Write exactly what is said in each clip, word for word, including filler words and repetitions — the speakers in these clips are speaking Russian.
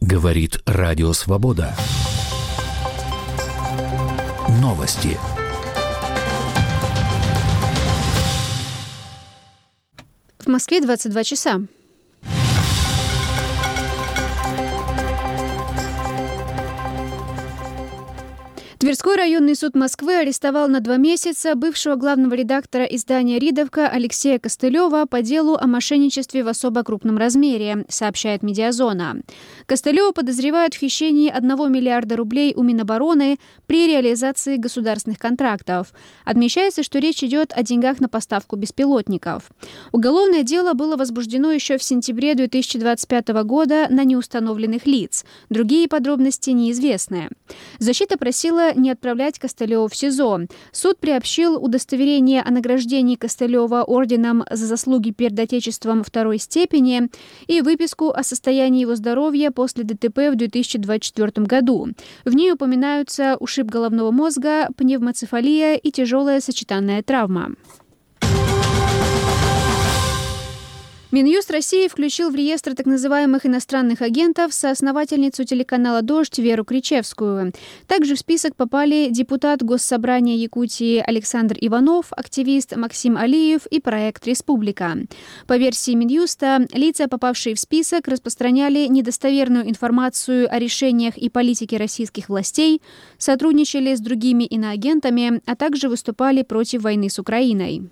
Говорит Радио Свобода. Новости. В Москве двадцать два часа. Тверской районный суд Москвы арестовал на два месяца бывшего главного редактора издания «Ридовка» Алексея Костылева по делу о мошенничестве в особо крупном размере, сообщает «Медиазона». Костылева подозревают в хищении одного миллиарда рублей у Минобороны при реализации государственных контрактов. Отмечается, что речь идет о деньгах на поставку беспилотников. Уголовное дело было возбуждено еще в сентябре две тысячи двадцать пятого года на неустановленных лиц. Другие подробности неизвестны. Защита просила не отправлять Костылева в СИЗО. Суд приобщил удостоверение о награждении Костылева орденом за заслуги перед Отечеством второй степени и выписку о состоянии его здоровья после ДТП в две тысячи двадцать четвёртом году. В ней упоминаются ушиб головного мозга, пневмоцефалия и тяжелая сочетанная травма. Минюст России включил в реестр так называемых иностранных агентов соосновательницу телеканала «Дождь» Веру Кричевскую. Также в список попали депутат Госсобрания Якутии Александр Иванов, активист Максим Алиев и проект «Республика». По версии Минюста, лица, попавшие в список, распространяли недостоверную информацию о решениях и политике российских властей, сотрудничали с другими иноагентами, а также выступали против войны с Украиной.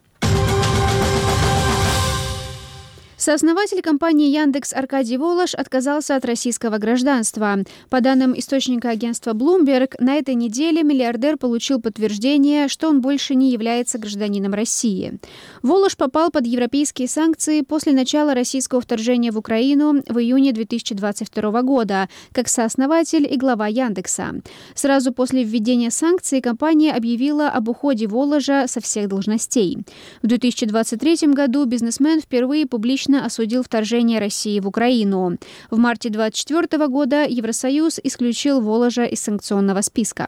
Сооснователь компании «Яндекс» Аркадий Волош отказался от российского гражданства. По данным источника агентства Bloomberg, на этой неделе миллиардер получил подтверждение, что он больше не является гражданином России. Волош попал под европейские санкции после начала российского вторжения в Украину в июне две тысячи двадцать второго года, как сооснователь и глава «Яндекса». Сразу после введения санкций компания объявила об уходе Воложа со всех должностей. В две тысячи двадцать третьем году бизнесмен впервые публично осудил вторжение России в Украину. В марте две тысячи двадцать четвёртого года Евросоюз исключил Воложа из санкционного списка.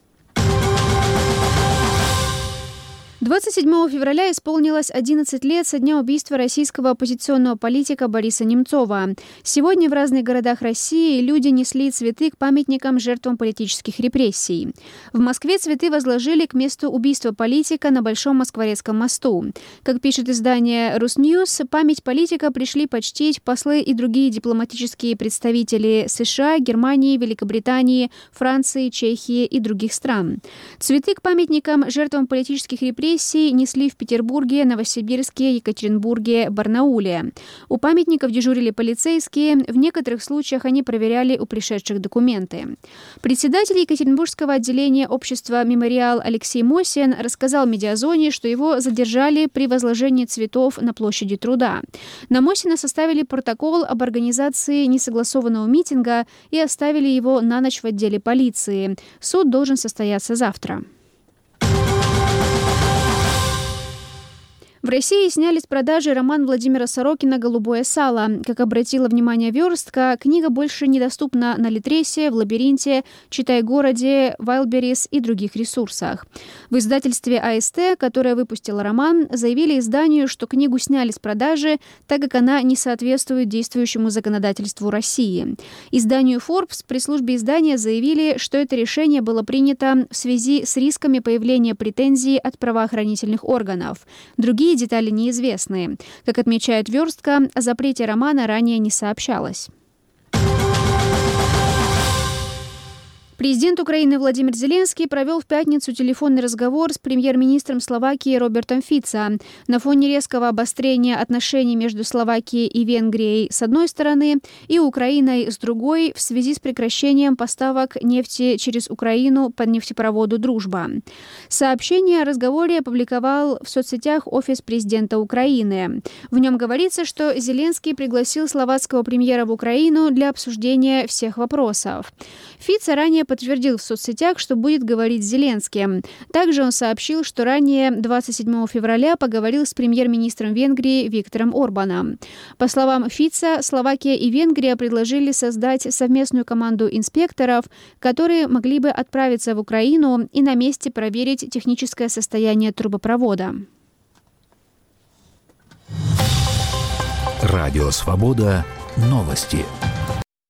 двадцать седьмого февраля исполнилось одиннадцать лет со дня убийства российского оппозиционного политика Бориса Немцова. Сегодня в разных городах России люди несли цветы к памятникам жертвам политических репрессий. В Москве цветы возложили к месту убийства политика на Большом Москворецком мосту. Как пишет издание «Русньюз», память политика пришли почтить послы и другие дипломатические представители США, Германии, Великобритании, Франции, Чехии и других стран. Цветы к памятникам жертвам политических репрессий несли в Петербурге, Новосибирске, Екатеринбурге, Барнауле. У памятников дежурили полицейские, в некоторых случаях они проверяли у пришедших документы. Председатель Екатеринбургского отделения общества «Мемориал» Алексей Мосин рассказал «Медиазоне», что его задержали при возложении цветов на площади Труда. На Мосина составили протокол об организации несогласованного митинга и оставили его на ночь в отделе полиции. Суд должен состояться завтра. В России сняли с продажи роман Владимира Сорокина «Голубое сало». Как обратила внимание «Верстка», книга больше недоступна на Литресе, в Лабиринте, Читай-городе, Wildberries и других ресурсах. В издательстве а эс тэ, которое выпустило роман, заявили изданию, что книгу сняли с продажи, так как она не соответствует действующему законодательству России. Изданию Forbes при службе издания заявили, что это решение было принято в связи с рисками появления претензий от правоохранительных органов. Другие детали неизвестны. Как отмечает «Верстка», о запрете романа ранее не сообщалось. Президент Украины Владимир Зеленский провел в пятницу телефонный разговор с премьер-министром Словакии Робертом Фицо. На фоне резкого обострения отношений между Словакией и Венгрией с одной стороны и Украиной с другой в связи с прекращением поставок нефти через Украину по нефтепроводу «Дружба». Сообщение о разговоре опубликовал в соцсетях офис президента Украины. В нем говорится, что Зеленский пригласил словацкого премьера в Украину для обсуждения всех вопросов. Фицо ранее подтвердил в соцсетях, что будет говорить с Зеленским. Также он сообщил, что ранее двадцать седьмого февраля поговорил с премьер-министром Венгрии Виктором Орбаном. По словам Фицо, Словакия и Венгрия предложили создать совместную команду инспекторов, которые могли бы отправиться в Украину и на месте проверить техническое состояние трубопровода. Радио Свобода. Новости.